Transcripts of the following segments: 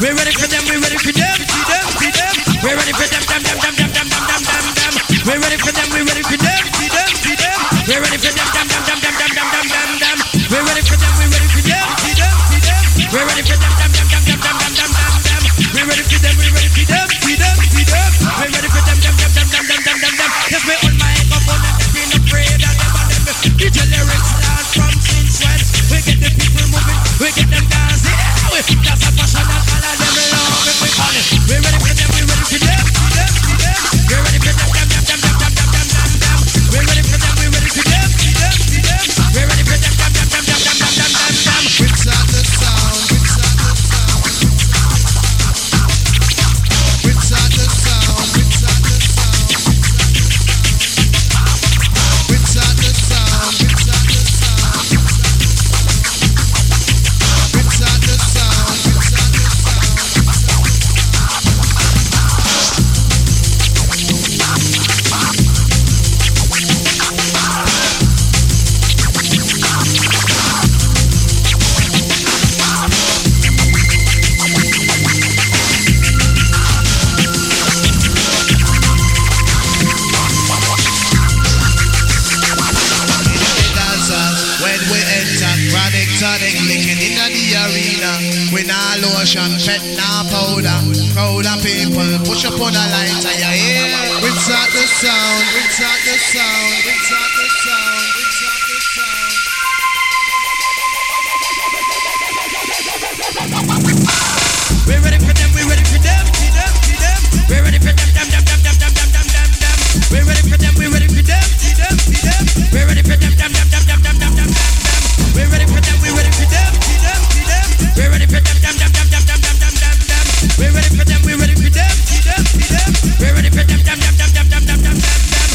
We're ready for them, we're ready for them, see them, see them. We're ready for them, them, them, them, them, them, them, them, them, them. We're ready for them, we're ready for them, see them, see them. We're ready for them, them, them, them, them, them, them, them, them, them. We're ready for them, we're ready for them, see them, see them. We're ready for them, them, them, them, them, them, them, them, them, them. We're ready for them, we're ready for them, see them, see them. We're ready for them, them, them, them, them, them, them, them, them. Yes, we on my up on them, being afraid of them and them. The lyrics start from since when we get the people moving, we get them dancing. That's a passion and all of them love if we call it. We're ready for them, we're ready for them, see them, see them. We're ready for them, them, them, them, them, them, them, them, them, them. We're ready for them, we're ready for them, see them, see them. We're ready for them, them, them, them, them, them, them, them, them, them. Which are the sound, which are the sound, which are the sound, which are the sound, which are the sound, which are the sound, which are the sound, which are the tonic licking in the arena. We nah lotion, pet nah powder. Crowd of people push up on a lighter, you hear? We start the sound, we start the sound, we start the sound, we start the sound. We're ready for them, we're ready for them, see them, see them. We're ready for them, them, them, them, them, them, them, them, them, them. We're ready for them, we're ready for them, see them, see them. We're ready for them, them, them, them, them, them, them, them, them. We're ready for them, we're ready for them, see them, see them. We're ready for them, them, them, them, them, them, them, them, them, them. We're ready for them, we're ready for them, see them, see them. We're ready for them, them, them, them, them, them, them, them, them, them.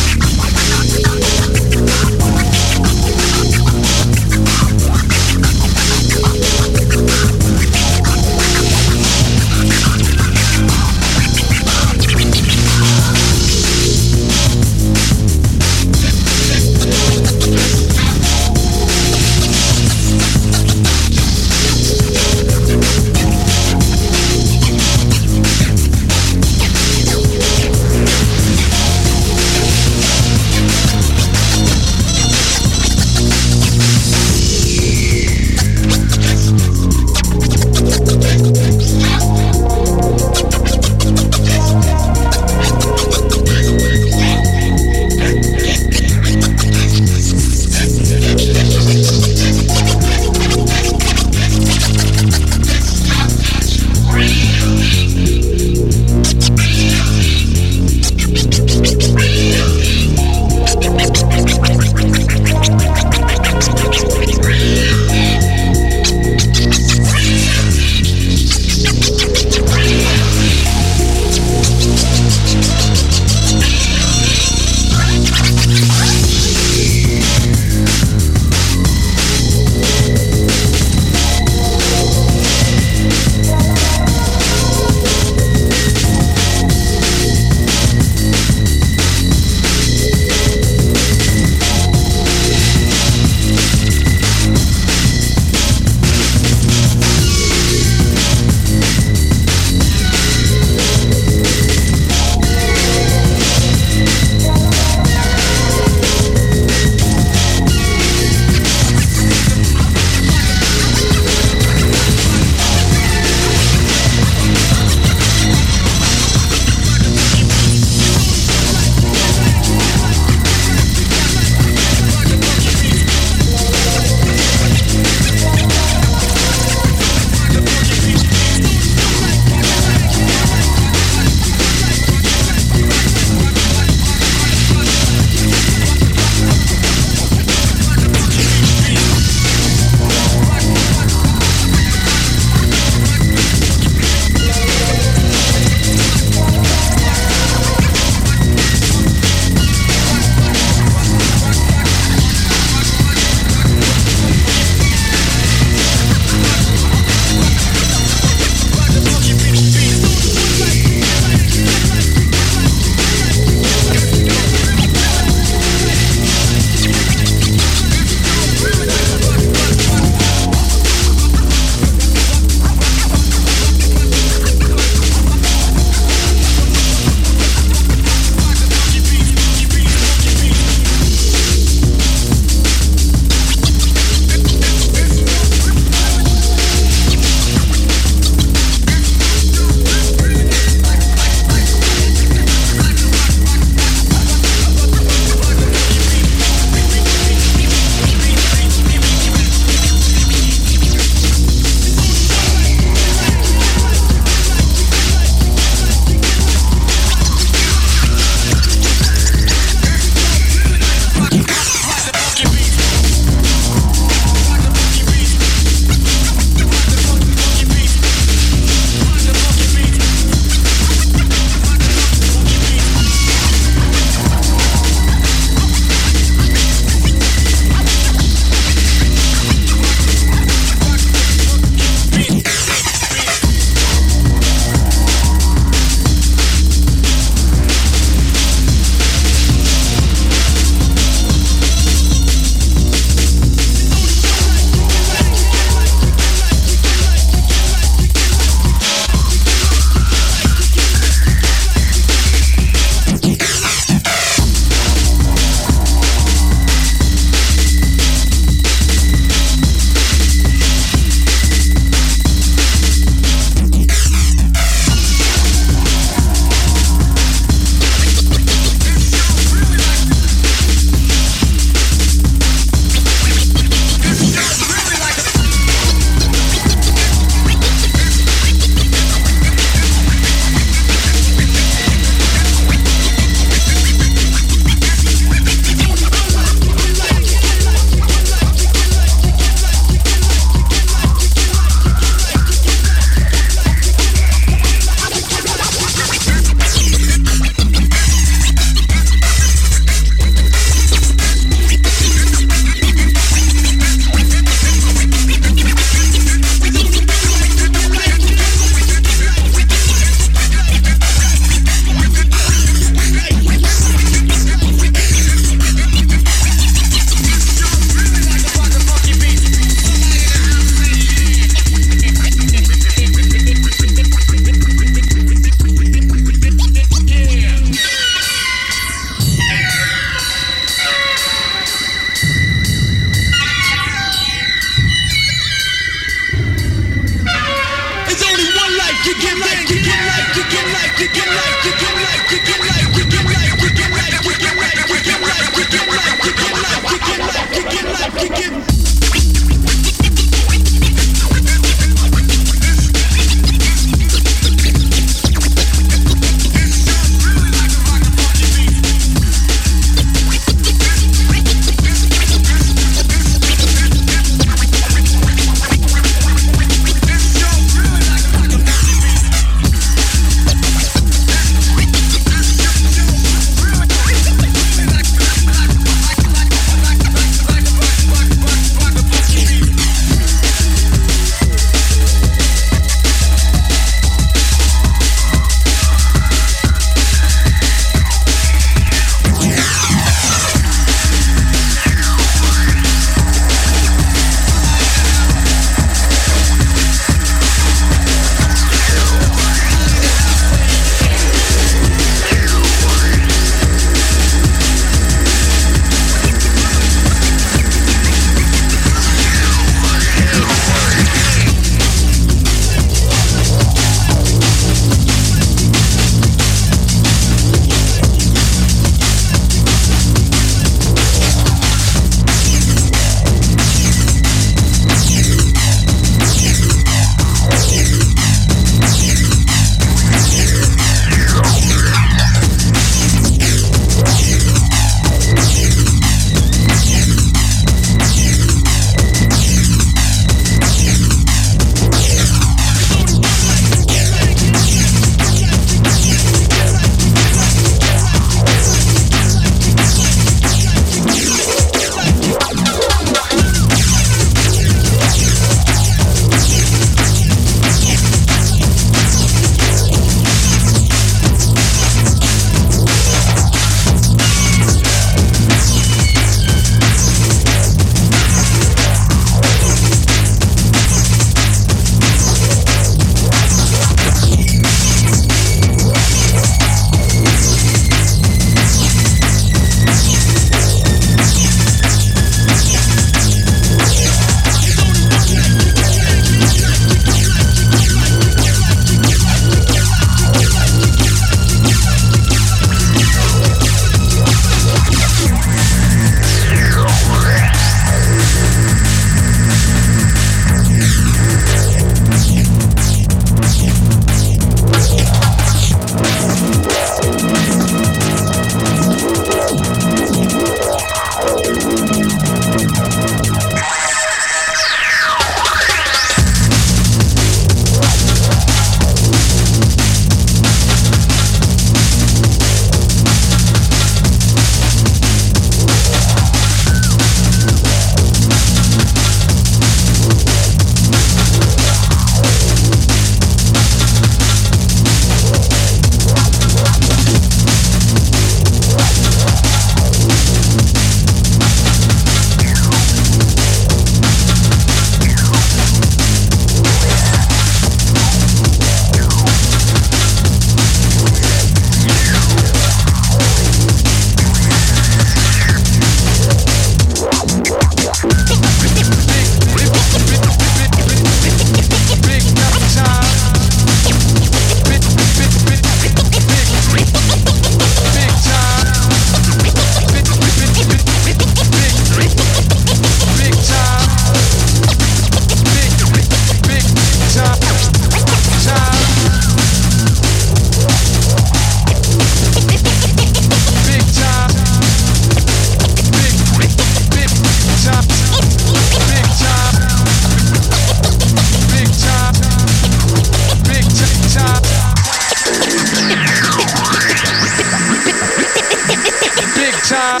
time.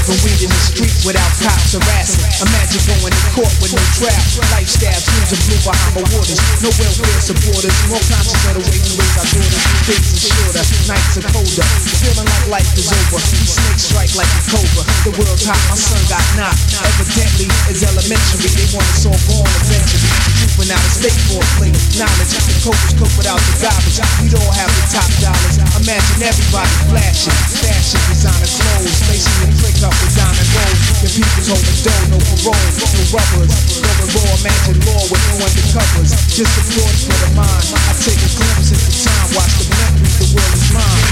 Smoking weed in the street without cops harassing. Imagine going to court with no trap. Lifestyle dreams of blue Bahama waters. No welfare supporters. More conscious of the way we raise our daughters. Days are shorter, nights are colder. Feeling like life is over. Snakes strike like a cobra. The world's hot, my son got knocked. Evidently, it's elementary. They want us all gone eventually. Trooping out of state for a plate. Knowledge, the cobras cook without the garbage. We'd all have the top dollars. Imagine everybody flashing. Fashion, designer clothes. Lacing your prick up with diamond gold. Your people's holding dough, no parole, no rubbers. Going raw, imagine law with no undercovers. Just a thought for the mind. I take a glimpse into time. Watch the blimp read the world is mine.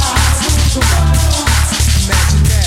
Imagine that.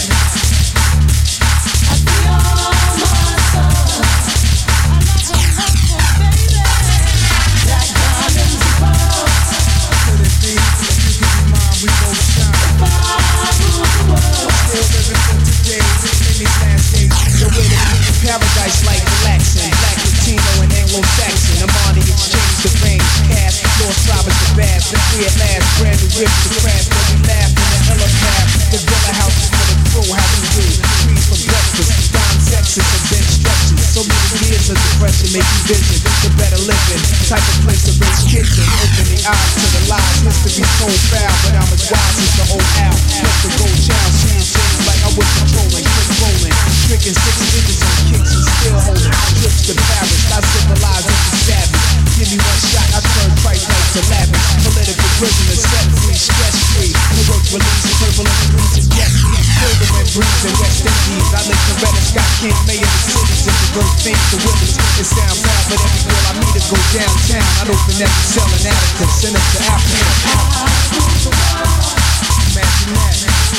Paradise like relaxing, Black Latino and Anglo-Saxon. Armani exchange the range, cash, lost robbers the bad, but free at last, brand new rips to crash, but we laugh in the helipad. The villa houses for the crew, how we do, trees for breakfast, dime sexes and bench stretches. So many years of depression make you vision the better living, type of place to raise kids in, open the eyes to the lies. History's so foul, but I'm as wise as the old owl. Plus the gold child, seeing things like I was controlling, quick rolling, tricking 6 digits on kicks and still holding trips to Paris. I civilize into savage. Give me one shot, I turn Christ like to lavish. Political prisoners set free, stress free. The work release, purple and green to jet free. Further and breeze in West Indies. I live Coretta Scott King, mayor of the cities. If the bird things the willies, it sounds bad, but every girl I meet is go downtown. I'd open every cell in Attica, send them to Africa. Imagine that.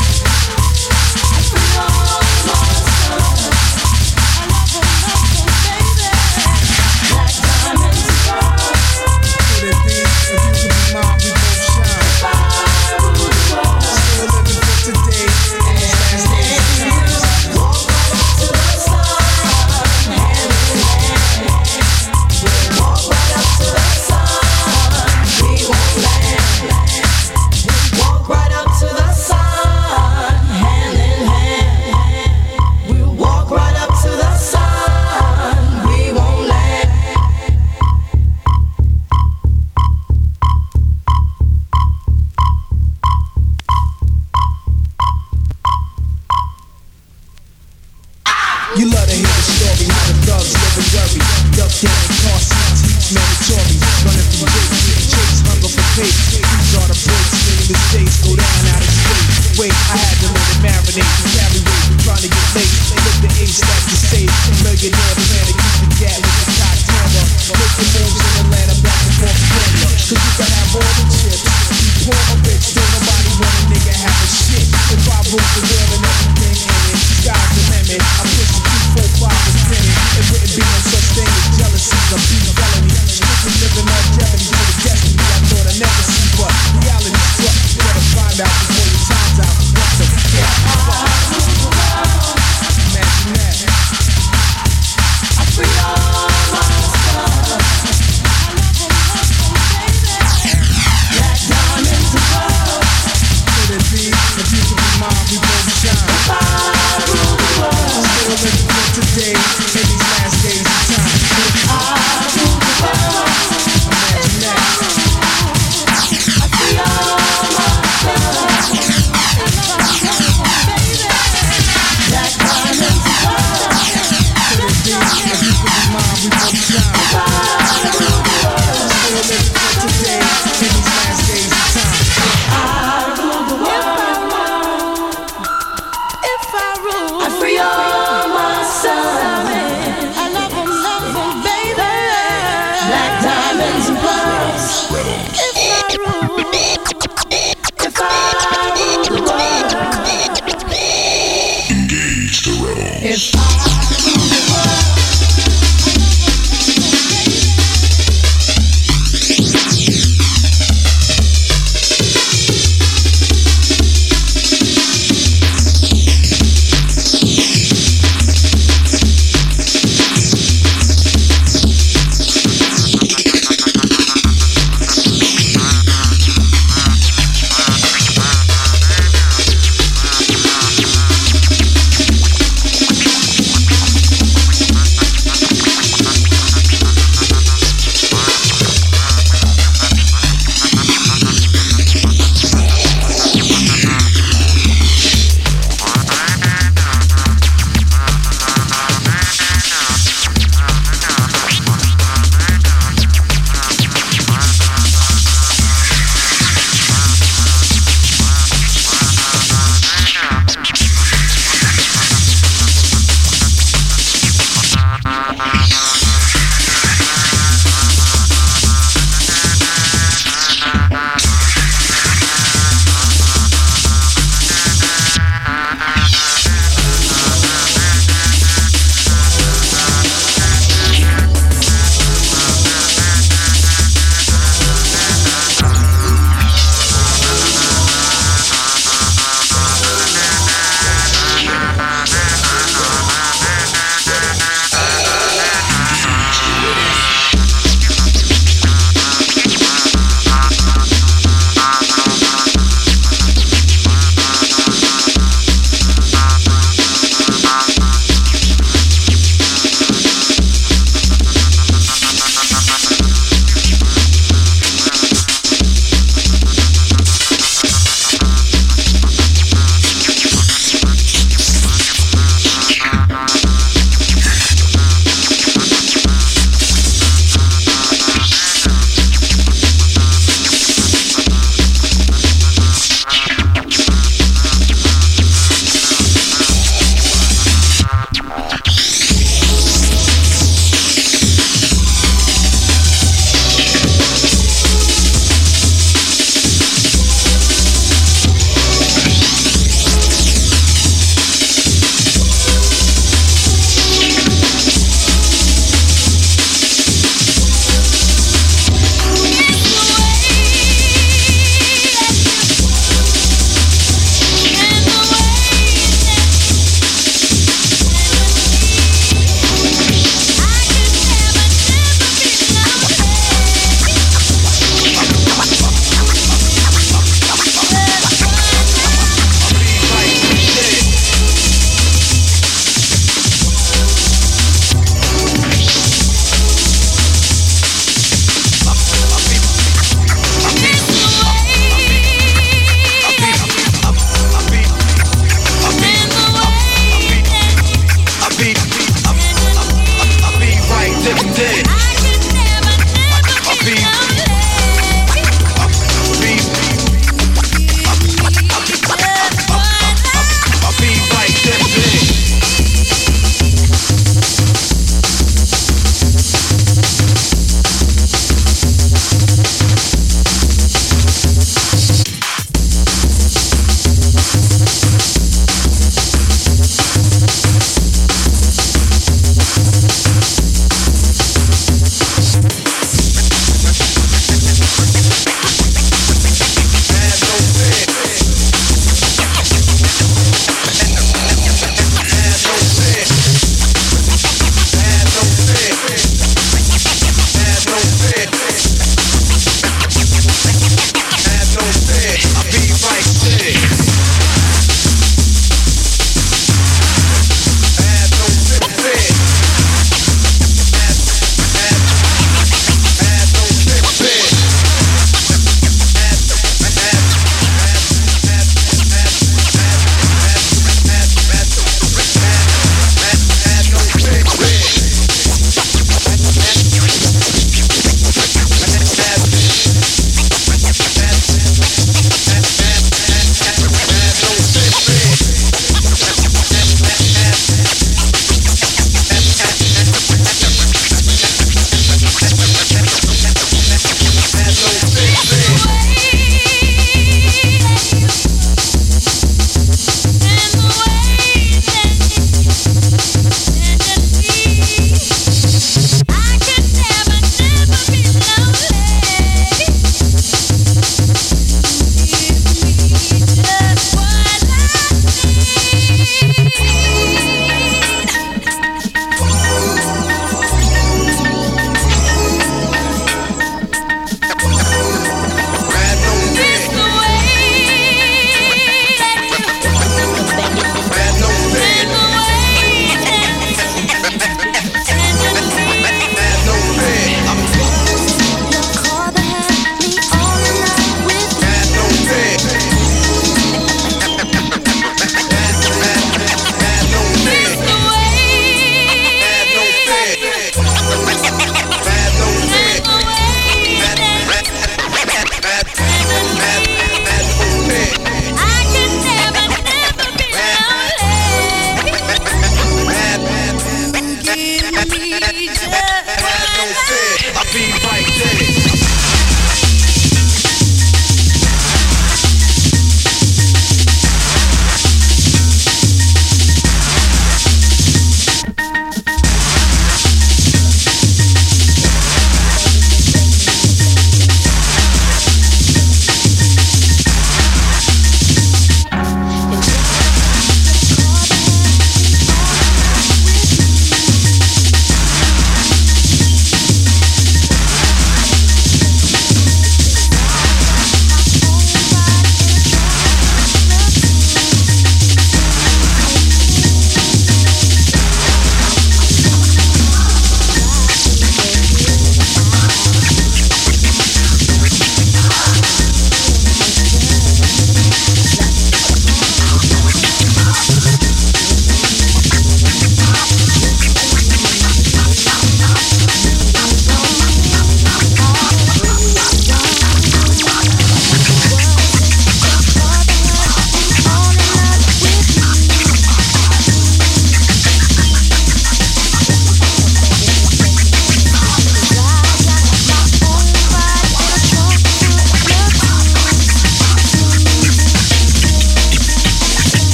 You love to hear the story, how the thugs live and worry. Duck down in car seats, heaps mandatory. Running from Jake, chase, hunger for pay. These are the breaks, many mistakes, go down out of state. Wait, I had to let it marinate, carry weight, trying to get late. Look the ace, that's the safe. Millionaire plan to keep the gat with the top camera. Making moves in Atlanta, back and forth camera. Cause you can have all the chips. You poor or rich, still nobody want a nigga have a shit. If I rule the world and everything in it, sky's the limit. I push the 2, 4, 5 and 10. It wouldn't be no such thing as jealousy, a beat felony. Strictly living on jeopardy for the destiny I thought I'd never see, but reality struck. You better find out before your time's out. What the fuck? Imagine that. I free all.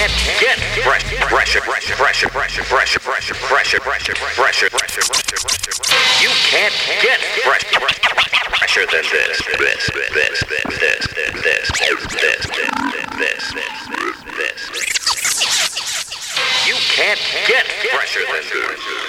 can't get fresher. You can't get fresher than this. You can't get fresher than this.